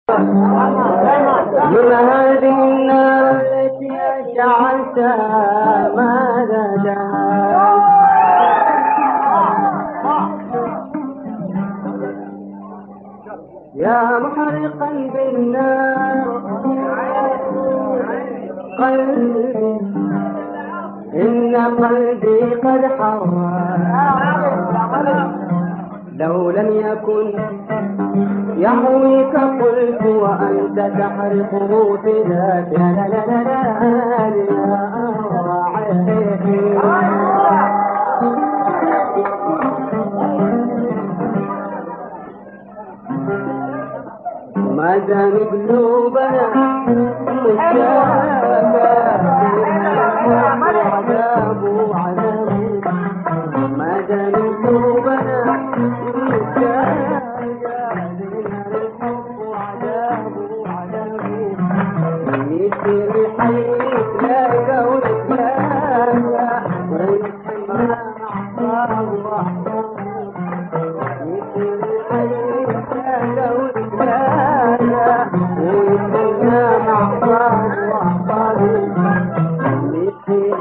من هذه النار التي أشعلتها ماذا دهى يا محرقا بالنار قلبي إن قلبي قد حرى لو لم يكن يحويك قلت وأنت تحرقه في ذاك لا لا لا ما دام قلوبنا مشتاقة عذاب وعذاب ما دام قلوبنا مشتاقة الحب وعذاب وعذاب يصير يحييك لا قولك لا ويسمع أحباب وأحباب يصير يحييك لا قولك لا ويسمع أحباب وأحباب يصير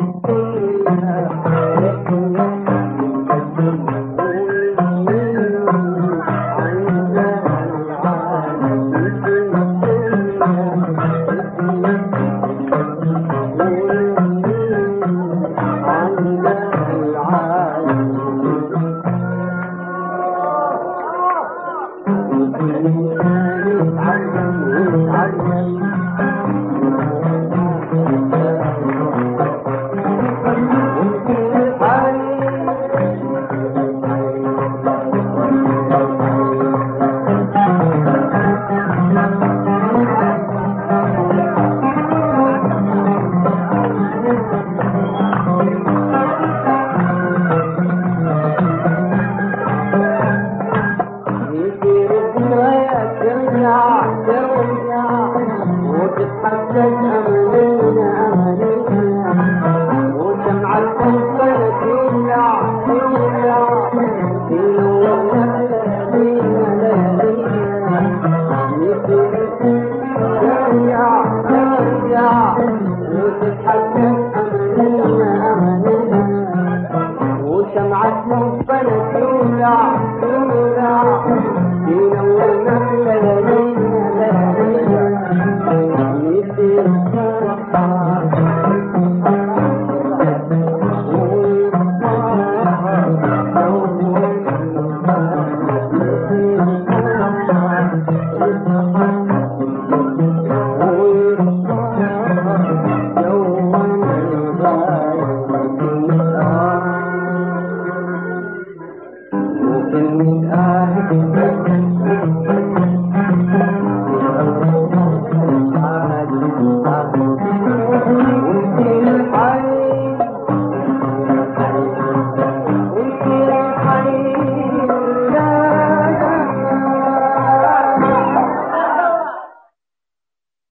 ترجع وتتحدث